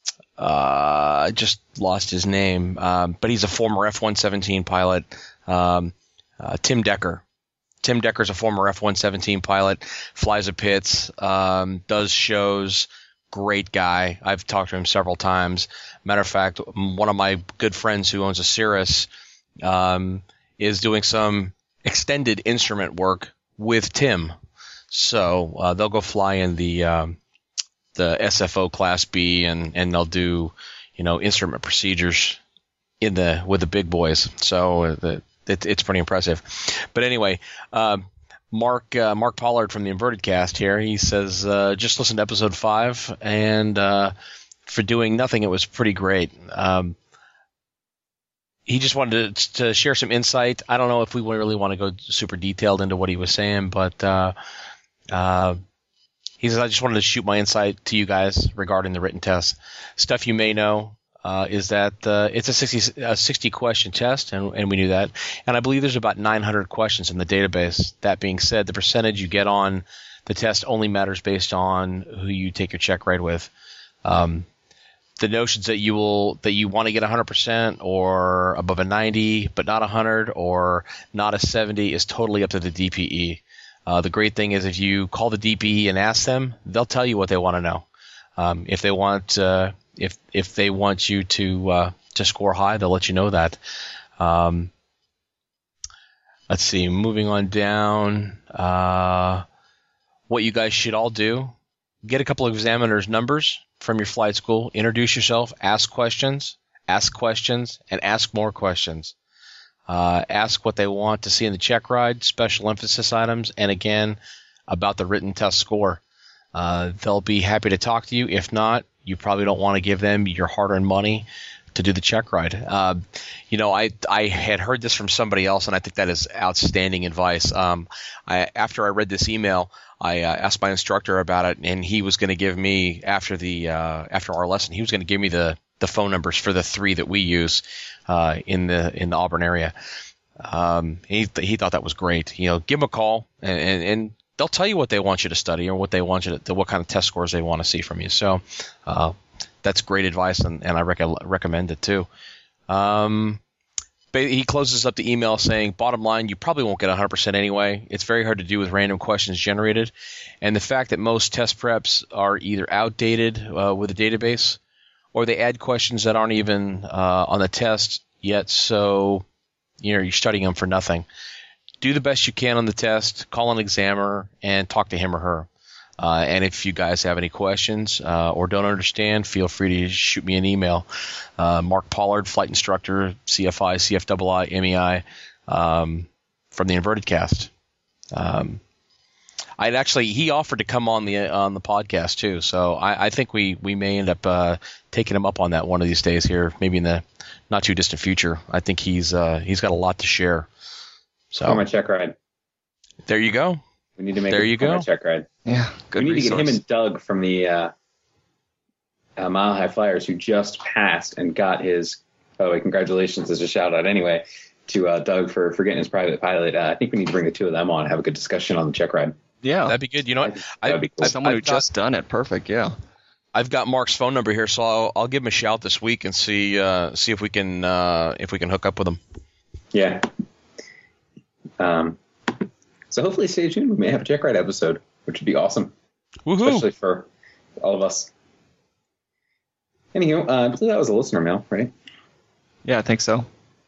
uh, I just lost his name, um, but he's a former F one seventeen pilot, um, uh, Tim Decker. Tim Decker's a former F one seventeen pilot, flies a pits, um, does shows. Great guy. I've talked to him several times. Matter of fact, one of my good friends who owns a Cirrus um, is doing some extended instrument work with Tim. So uh, they'll go fly in the um, the S F O Class B, and, and they'll do you know instrument procedures in the with the big boys. So the, it, it's pretty impressive. But anyway. Um, Mark uh, Mark Pollard from the Inverted Cast here. He says, uh, just listened to episode five, and uh, for doing nothing, it was pretty great. Um, he just wanted to, to share some insight. I don't know if we really want to go super detailed into what he was saying, but uh, uh, he says, I just wanted to shoot my insight to you guys regarding the written test. Stuff you may know. Uh, is that uh, it's a sixty, a sixty question test, and, and we knew that. And I believe there's about nine hundred questions in the database. That being said, the percentage you get on the test only matters based on who you take your check ride with. Um, the notions that you will that you want to get one hundred percent or above a ninety, but not one hundred, or not a seventy, is totally up to the D P E. Uh, the great thing is if you call the D P E and ask them, they'll tell you what they want to know. Um, if they want uh, If if they want you to uh, to score high, they'll let you know that. Um, let's see. Moving on down, uh, what you guys should all do: get a couple of examiners' numbers from your flight school. Introduce yourself. Ask questions. Ask questions, and ask more questions. Uh, ask what they want to see in the check ride, special emphasis items, and again about the written test score. Uh, they'll be happy to talk to you. If not, you probably don't want to give them your hard-earned money to do the check ride. Uh, you know, I I had heard this from somebody else, and I think that is outstanding advice. Um, I after I read this email, I uh, asked my instructor about it, and he was going to give me after the uh, after our lesson, he was going to give me the the phone numbers for the three that we use uh, in the in the Auburn area. Um, he he thought that was great. You know, give them a call and. and, and they'll tell you what they want you to study or what they want you to, what kind of test scores they want to see from you. So uh, that's great advice, and, and I rec- recommend it too. Um, but he closes up the email saying, bottom line, you probably won't get one hundred percent anyway. It's very hard to do with random questions generated. And the fact that most test preps are either outdated uh, with a database, or they add questions that aren't even uh, on the test yet, so you know, you're studying them for nothing. Do the best you can on the test, call an examiner, and talk to him or her. Uh, and if you guys have any questions uh, or don't understand, feel free to shoot me an email. Uh, Mark Pollard, flight instructor, C F I, C F I I, M E I, um, from the Inverted Cast. Um, I'd actually he offered to come on the on the podcast too, so I, I think we, we may end up uh, taking him up on that one of these days here, maybe in the not too distant future. I think he's uh, he's got a lot to share. So
on my check ride.
There you go.
We need to make
there
a
you go.
check ride.
Yeah, good
We need
resource.
to get him and Doug from the uh, uh, Mile High Flyers, who just passed and got his. Oh, wait, congratulations as a shout out anyway to uh, Doug for, for getting his private pilot. Uh, I think we need to bring the two of them on and have a good discussion on the check ride.
Yeah,
That'd be good. You know what? I,
That'd be cool.
I,
someone who
I've got-
just done it. Perfect. Yeah.
I've got Mark's phone number here, so I'll, I'll give him a shout this week and see uh, see if we can uh, if we can hook up with him.
Yeah. Um. So hopefully stay tuned. We may have a check ride episode, which would be awesome,
Woohoo!
especially for all of us. Anywho, uh, I believe that was a listener mail, right?
Yeah, I think so.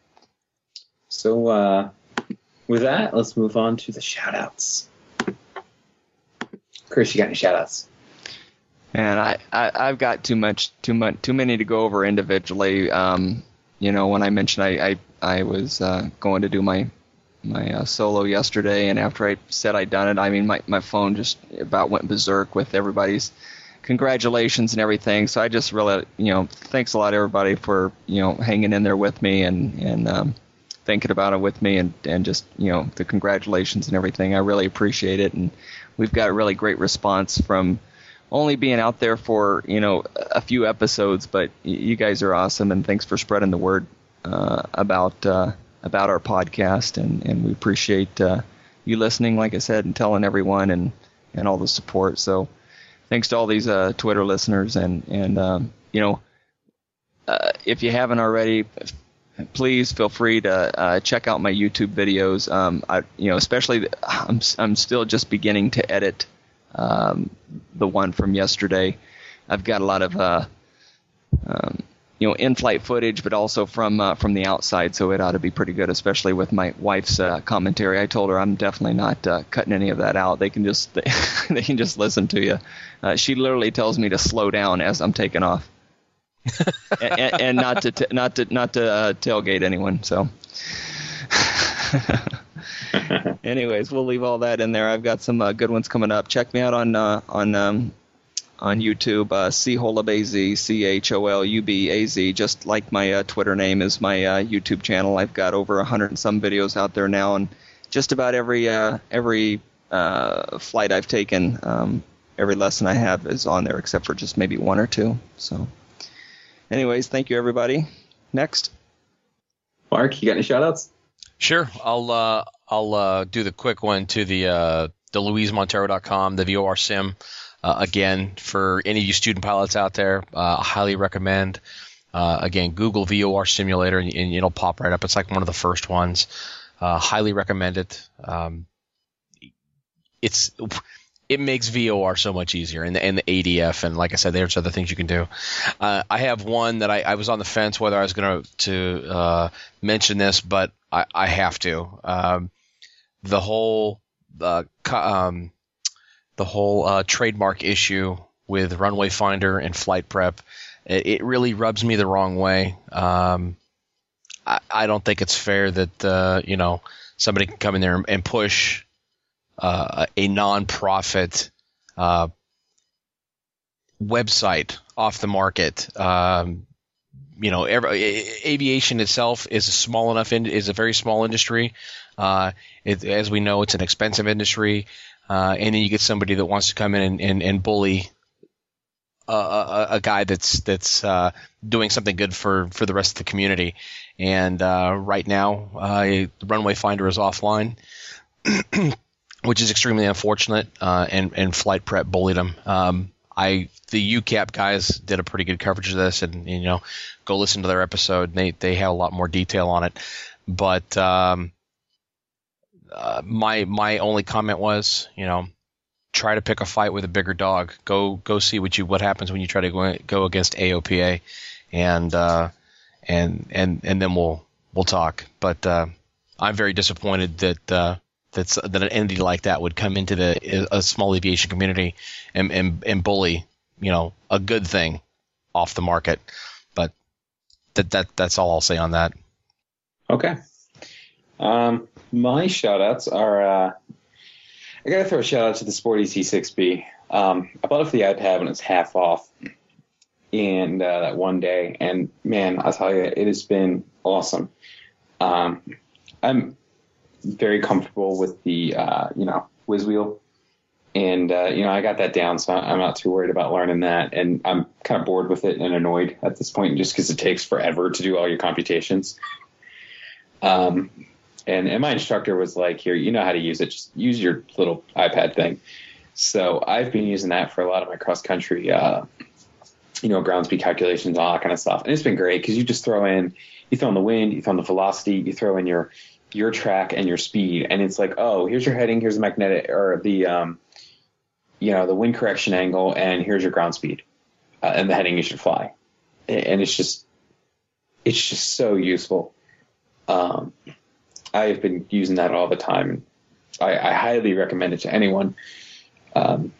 So uh, with that, let's move on to the shout-outs. Chris, you got any shout-outs?
And I, I, I've got too much, too much, too many to go over individually. Um, you know, when I mentioned I, I, I was uh, going to do my my uh, solo yesterday, and after I said I'd done it, I mean, my, my phone just about went berserk with everybody's congratulations and everything. So I just really, you know, thanks a lot, everybody, for, you know, hanging in there with me and, and um, thinking about it with me, and, and just, you know, the congratulations and everything. I really appreciate it, and we've got a really great response from only being out there for, you know, a few episodes, but you guys are awesome, and thanks for spreading the word uh, about uh, about our podcast, and, and we appreciate uh, you listening, like I said, and telling everyone, and, and all the support. So thanks to all these uh, Twitter listeners, and, and um, you know, uh, if you haven't already, please feel free to uh, check out my YouTube videos. Um, I, you know, especially I'm I'm still just beginning to edit um, the one from yesterday. I've got a lot of uh, um, you know, in-flight footage, but also from uh, from the outside, so it ought to be pretty good, especially with my wife's uh, commentary. I told her I'm definitely not uh, cutting any of that out. They can just they, they can just listen to you. Uh, she literally tells me to slow down as I'm taking off. and, and, and not to t- not to not to uh, tailgate anyone. So, anyways, we'll leave all that in there. I've got some uh, good ones coming up. Check me out on uh, on um, on YouTube. Uh, C Holubaz, C H O L U B A Z, just like my uh, Twitter name is my uh, YouTube channel. I've got over a hundred and some videos out there now, and just about every uh, every uh, flight I've taken, um, every lesson I have is on there, except for just maybe one or two. So. Anyways, thank you, everybody. Next.
Mark, you got any shout-outs?
Sure. I'll uh, I'll uh, do the quick one to the uh, the Louise Montero dot com, the V O R Sim. Uh, again, for any of you student pilots out there, uh, I highly recommend. Uh, again, Google V O R Simulator, and, and it'll pop right up. It's like one of the first ones. Uh, highly recommend it. Um, it's it makes V O R so much easier, and the, and the A D F, and like I said, there's other things you can do. Uh, I have one that I, I was on the fence whether I was going to uh, mention this, but I, I have to. Um, the whole uh, um, the whole uh, trademark issue with Runway Finder and Flight Prep, it, it really rubs me the wrong way. Um, I, I don't think it's fair that uh, you know somebody can come in there and push Uh, a non-profit uh, website off the market. Um, you know, every, aviation itself is a small enough in, is a very small industry. Uh, it, as we know, it's an expensive industry, uh, and then you get somebody that wants to come in and, and, and bully a, a, a guy that's that's uh, doing something good for, for the rest of the community. And uh, right now, uh, the Runway Finder is offline. Which is extremely unfortunate, uh, and, and Flight Prep bullied him. Um, I the U C A P guys did a pretty good coverage of this, and, and you know, go listen to their episode. They they have a lot more detail on it. But um, uh, my my only comment was, you know, try to pick a fight with a bigger dog. Go go see what you what happens when you try to go go against A O P A, and uh, and and and then we'll we'll talk. But uh, I'm very disappointed that. Uh, That's, that an entity like that would come into the a small aviation community and, and and bully, you know, a good thing off the market. But that that that's all I'll say on that.
Okay. Um, my shout-outs are, uh, I got to throw a shout-out to the Sporty C six B. Um, I bought it for the iPad when it was half off and uh, that one day. And, man, I'll tell you, it has been awesome. Um, I'm very comfortable with the, uh, you know, whiz wheel. And, uh, you know, I got that down, so I'm not too worried about learning that. And I'm kind of bored with it and annoyed at this point just because it takes forever to do all your computations. Um, and, and my instructor was like, here, you know how to use it. Just use your little iPad thing. So I've been using that for a lot of my cross-country, uh, you know, ground speed calculations, all that kind of stuff. And it's been great because you just throw in, you throw in the wind, you throw in the velocity, you throw in your your track and your speed, and it's like, oh, here's your heading, here's the magnetic or the um you know the wind correction angle, and here's your ground speed uh, and the heading you should fly. And it's just it's just so useful. um I've been using that all the time, and I, I highly recommend it to anyone. Um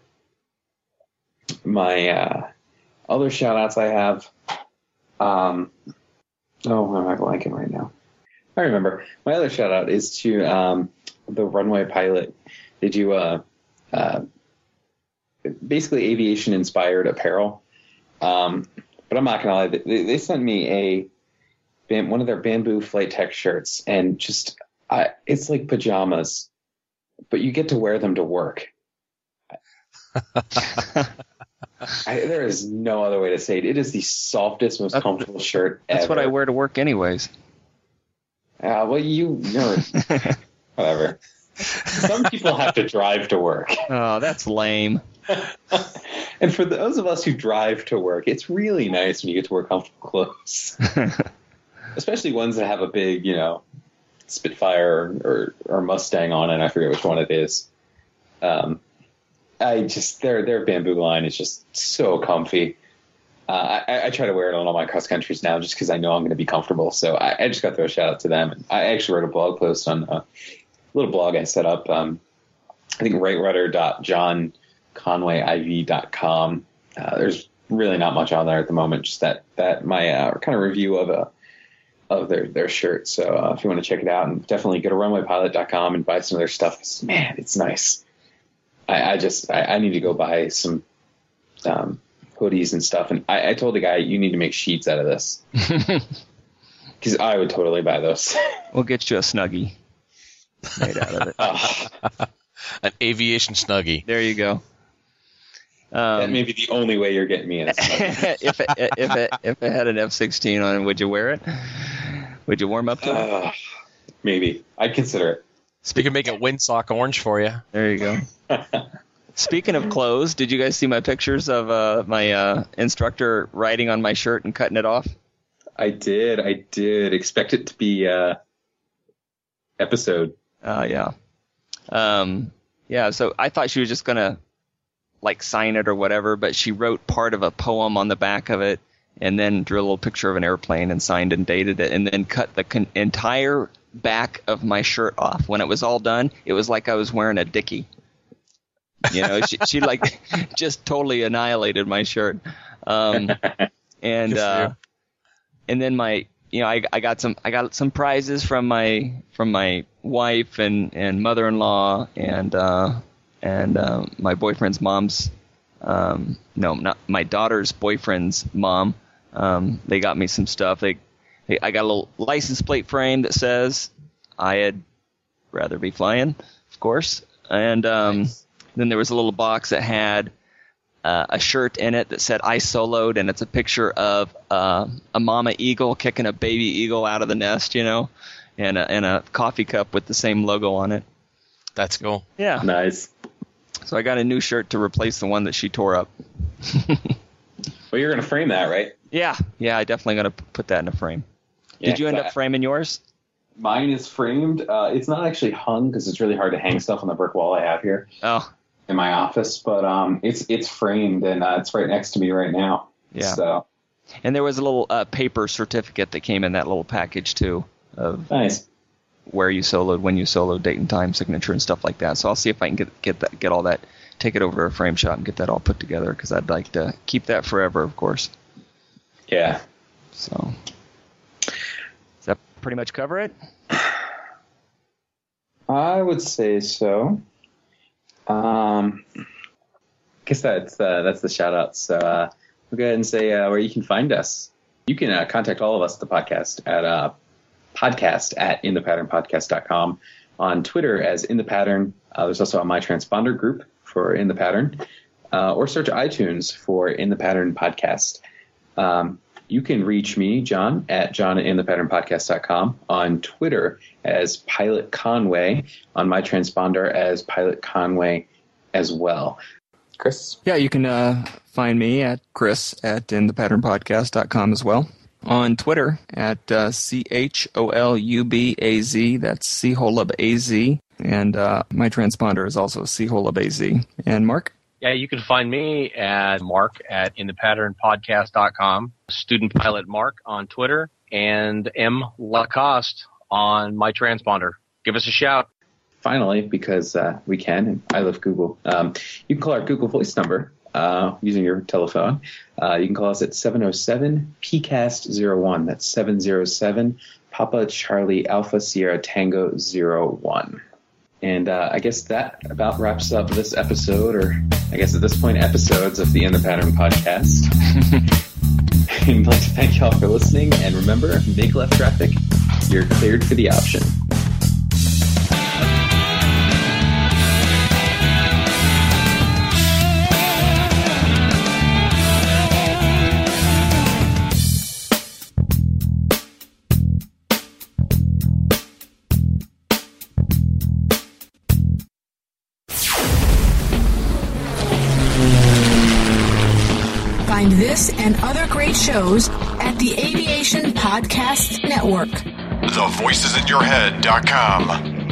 my uh other shout outs I have, um oh, why am I blanking right now? I remember. My other shout out is to um, the Runway Pilot. They do uh, uh, basically aviation inspired apparel. Um, but I'm not gonna lie, they, they sent me a one of their bamboo flight tech shirts, and just I, it's like pajamas, but you get to wear them to work. I, there is no other way to say it. It is the softest, most
that's,
comfortable shirt
that's ever. That's what I wear to work anyways.
Uh, well, you, you're, whatever. Some people have to drive to work.
Oh, that's lame.
And for those of us who drive to work, it's really nice when you get to wear comfortable clothes. Especially ones that have a big, you know, Spitfire or, or Mustang on it. I forget which one it is. Um, I just, their, their bamboo line is just so comfy. Uh, I, I try to wear it on all my cross countries now just because I know I'm going to be comfortable. So I, I just got to throw a shout out to them. And I actually wrote a blog post on a little blog I set up. Um, I think right rudder dot john conway I V dot com. Uh, there's really not much on there at the moment. Just that that my uh, kind of review of a of their their shirt. So uh, if you want to check it out, and definitely go to runway pilot dot com and buy some of their stuff. Man, it's nice. I, I just I, I need to go buy some. Um, hoodies and stuff, and I, I told the guy, you need to make sheets out of this, because I would totally buy those.
We'll get you a Snuggie made out of it.
Oh.
An aviation Snuggie.
There you go. Um,
that may be the only way you're getting me in a Snuggie.
if it, if it if it had an F sixteen on it, would you wear it? Would you warm up to
uh,
it?
Maybe. I'd consider it.
We can make it windsock orange for you.
There you go. Speaking of clothes, did you guys see my pictures of uh, my uh, instructor writing on my shirt and cutting it off?
I did. I did. Expect it to be uh, episode.
Uh, yeah. Um, yeah, so I thought she was just going to, like, sign it or whatever, but she wrote part of a poem on the back of it and then drew a little picture of an airplane and signed and dated it and then cut the con- entire back of my shirt off. When it was all done, it was like I was wearing a dickie. You know, she, she like just totally annihilated my shirt. Um, and, uh, and then my, you know, I, I got some, I got some prizes from my, from my wife and, and mother-in-law and, uh, and, uh, my boyfriend's mom's, um, no, not my daughter's boyfriend's mom. Um, they got me some stuff. They, they, I got a little license plate frame that says I'd rather be flying, of course. And, um, nice. Then there was a little box that had uh, a shirt in it that said I soloed, and it's a picture of uh, a mama eagle kicking a baby eagle out of the nest, you know, and a, and a coffee cup with the same logo on it.
That's cool.
Yeah.
Nice.
So I got a new shirt to replace the one that she tore up.
Well, you're going to frame that, right?
Yeah, yeah, I definitely going to put that in a frame.
Yeah,
Did you end
that-
up framing yours?
Mine is framed. Uh, it's not actually hung because it's really hard to hang stuff on the brick wall I have here
Oh,
in my office. But um, it's it's framed and uh, it's right next to me right now.
yeah.
So
And there was a little uh, paper certificate that came in that little package, too, of
nice.
where you soloed, when you soloed, date and time, signature, and stuff like that. So I'll see if I can get get that, get all that, take it over to a frame shop and get that all put together, because I'd like to keep that forever, of course.
Yeah.
So, does that pretty much cover it?
I would say so. Um, I guess that's uh, that's the shout out. So uh, we'll go ahead and say uh, where you can find us. You can uh, contact all of us at the podcast at uh, podcast at in the pattern podcast dot com, on Twitter as In The Pattern. Uh, there's also a My Transponder group for In The Pattern, uh, or search iTunes for In The Pattern Podcast. Um, you can reach me, John, at john at in the pattern podcast dot com, on Twitter as Pilot Conway, on My Transponder as Pilot Conway as well. Chris?
Yeah, you can uh, find me at Chris at in the pattern podcast dot com as well. On Twitter at uh, C H O L U B A Z, that's C Holub A Z. And uh, my transponder is also C Holub A Z. And Mark?
Yeah, you can find me at Mark at in the pattern podcast dot com, Student Pilot Mark on Twitter, and M. Lacoste on my transponder. Give us a shout.
Finally, because uh, we can, and I love Google, um, you can call our Google Voice number uh, using your telephone. Uh, you can call us at seven oh seven P C A S T zero one. That's seven oh seven Papa Charlie Alpha Sierra Tango zero one. And uh, I guess that about wraps up this episode, or I guess at this point, episodes of the In the Pattern podcast. I'd like to thank y'all for listening. And remember, make left traffic. You're cleared for the option.
Find this and other great shows at the Aviation Podcast Network.
the voices in your head dot com.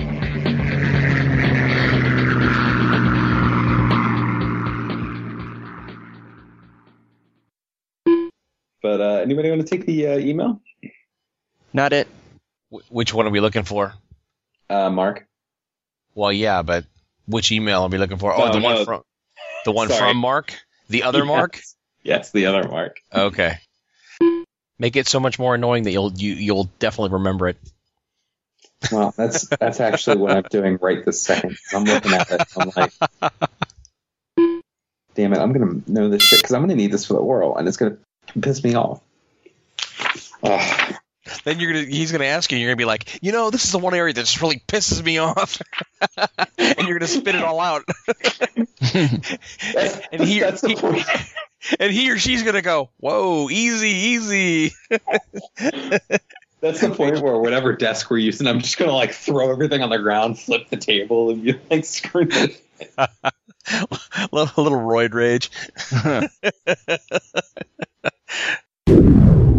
But uh, anybody want to take the uh, email?
Not it.
Wh- Which one are we looking for?
Uh, Mark.
Well, yeah, but which email are we looking for? Oh,
No,
the one
no.
from the one
Sorry.
from Mark? The other Mark?
Yes. Yes, the other Mark.
Okay. Make it so much more annoying that you'll you, you'll definitely remember it.
Well, that's that's actually what I'm doing right this second. I'm looking at it. I'm like, damn it, I'm going to know this shit because I'm going to need this for the oral, and it's going to piss me off. Ugh.
Then you're gonna he's gonna ask you, and you're gonna be like, you know, this is the one area that just really pisses me off, and you're gonna spit it all out.
That's,
and he,
that's the
he
point.
and he or she's gonna go, whoa, easy, easy.
That's the point where whatever desk we're using, I'm just going to like throw everything on the ground, flip the table, and be like, screw this.
a little, a little roid rage.